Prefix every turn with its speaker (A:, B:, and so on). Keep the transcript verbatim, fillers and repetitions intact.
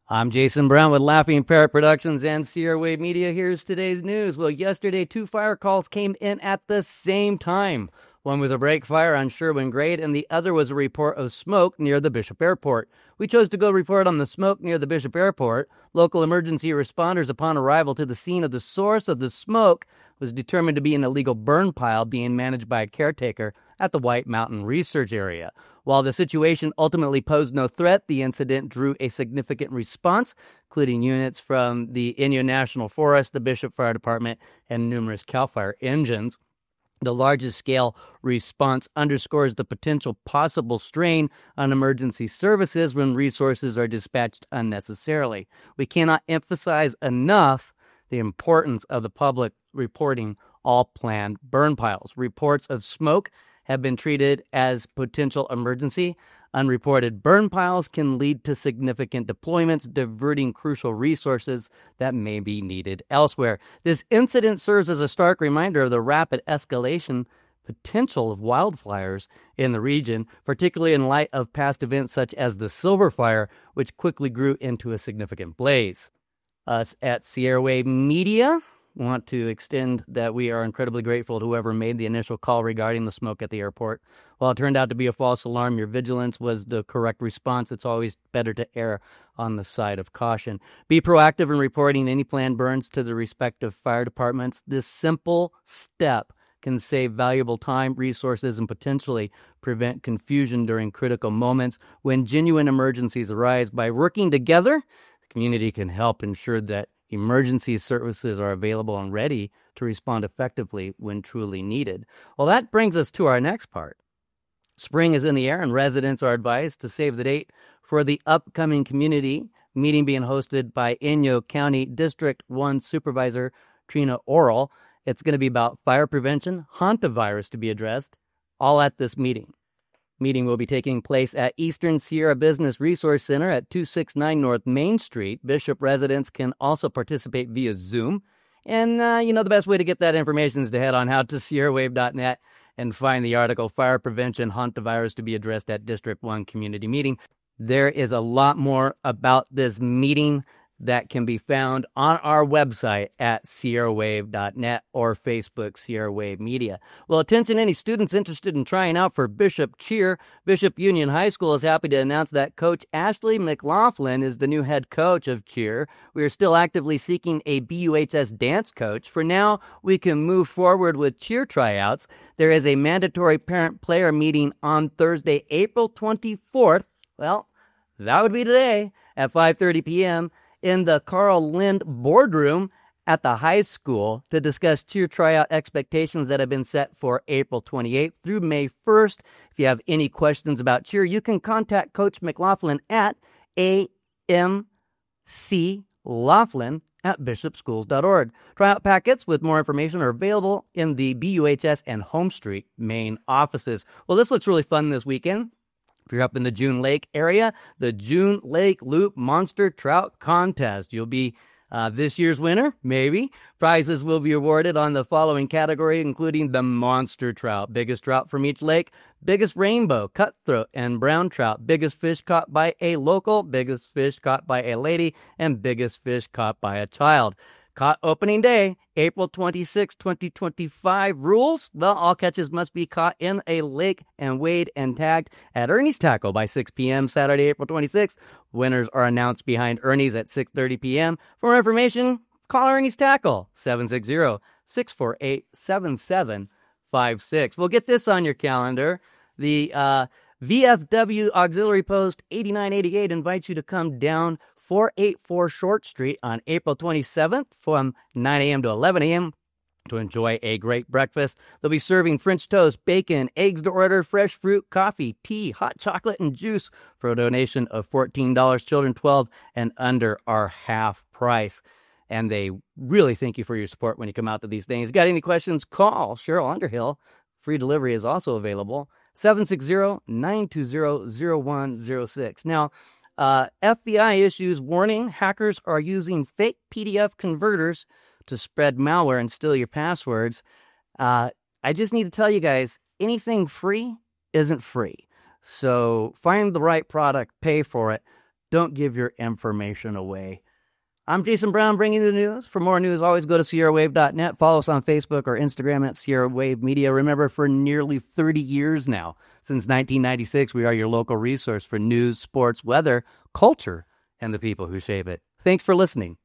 A: I'm Jason Brown with Laughing Parrot Productions and Sierra Wave Media. Here's today's news. Well, yesterday, two fire calls came in at the same time. One was a break fire on Sherwin Grade, and the other was a report of smoke near the Bishop Airport. We chose to go report on the smoke near the Bishop Airport. Local emergency responders, upon arrival to the scene of the source of the smoke, was determined to be an illegal burn pile being managed by a caretaker at the White Mountain Research Area. While the situation ultimately posed no threat, the incident drew a significant response, including units from the Inyo National Forest, the Bishop Fire Department, and numerous CAL FIRE engines. The largest scale response underscores the potential possible strain on emergency services when resources are dispatched unnecessarily. We cannot emphasize enough the importance of the public reporting all planned burn piles. Reports of smoke have been treated as potential emergency. Unreported burn piles can lead to significant deployments, diverting crucial resources that may be needed elsewhere. This incident serves as a stark reminder of the rapid escalation potential of wildfires in the region, particularly in light of past events such as the Silver Fire, which quickly grew into a significant blaze. Us at Sierra Wave Media want to extend that we are incredibly grateful to whoever made the initial call regarding the smoke at the airport. While it turned out to be a false alarm, your vigilance was the correct response. It's always better to err on the side of caution. Be proactive in reporting any planned burns to the respective fire departments. This simple step can save valuable time, resources, and potentially prevent confusion during critical moments. When genuine emergencies arise, by working together, the community can help ensure that emergency services are available and ready to respond effectively when truly needed. Well, that brings us to our next part. Spring is in the air, and residents are advised to save the date for the upcoming community meeting being hosted by Inyo County District one Supervisor Trina Orrell. It's going to be about fire prevention, hantavirus to be addressed, all at this meeting. Meeting will be taking place at Eastern Sierra Business Resource Center at two sixty-nine North Main Street. Bishop residents can also participate via Zoom. And, uh, you know, the best way to get that information is to head on out to sierra wave dot net and find the article, Fire Prevention Hantavirus to be addressed at District one Community Meeting. There is a lot more about this meeting that can be found on our website at sierra wave dot net or Facebook Sierra Wave Media. Well, attention any students interested in trying out for Bishop Cheer. Bishop Union High School is happy to announce that Coach Ashley McLaughlin is the new head coach of Cheer. We are still actively seeking a B U H S dance coach. For now, we can move forward with cheer tryouts. There is a mandatory parent-player meeting on Thursday, April twenty-fourth. Well, that would be today at five thirty p.m. in the Carl Lind boardroom at the high school to discuss cheer tryout expectations that have been set for April twenty-eighth through May first. If you have any questions about cheer, you can contact Coach McLaughlin at a m c laughlin at bishop schools dot org. Tryout packets with more information are available in the B U H S and Home Street main offices. Well, this looks really fun this weekend. If you're up in the June Lake area, the June Lake Loop Monster Trout Contest. You'll be uh, this year's winner, maybe. Prizes will be awarded on the following category, including the monster trout, biggest trout from each lake, biggest rainbow, cutthroat, and brown trout, biggest fish caught by a local, biggest fish caught by a lady, and biggest fish caught by a child. Caught opening day, April twenty-sixth, twenty twenty-five. Rules? Well, all catches must be caught in a lake and weighed and tagged at Ernie's Tackle by six p.m. Saturday, April twenty-sixth. Winners are announced behind Ernie's at six thirty p.m. For more information, call Ernie's Tackle, seven six zero, six four eight, seven seven five six. We'll get this on your calendar. The uh, V F W Auxiliary Post eighty-nine eighty-eight invites you to come down four eighty-four Short Street on April twenty-seventh from nine a.m. to eleven a.m. to enjoy a great breakfast. They'll be serving French toast, bacon, eggs to order, fresh fruit, coffee, tea, hot chocolate, and juice for a donation of fourteen dollars. Children twelve and under are half price. And they really thank you for your support when you come out to these things. Got any questions? Call Cheryl Underhill. Free delivery is also available. seven six zero, nine two zero, zero one zero six. Now, uh, F B I issues warning hackers are using fake P D F converters to spread malware and steal your passwords. Uh, I just need to tell you guys, anything free isn't free. So find the right product, pay for it. Don't give your information away. I'm Jason Brown bringing you the news. For more news, always go to Sierra Wave dot net. Follow us on Facebook or Instagram at Sierra Wave Media. Remember, for nearly thirty years now, since nineteen ninety-six, we are your local resource for news, sports, weather, culture, and the people who shape it. Thanks for listening.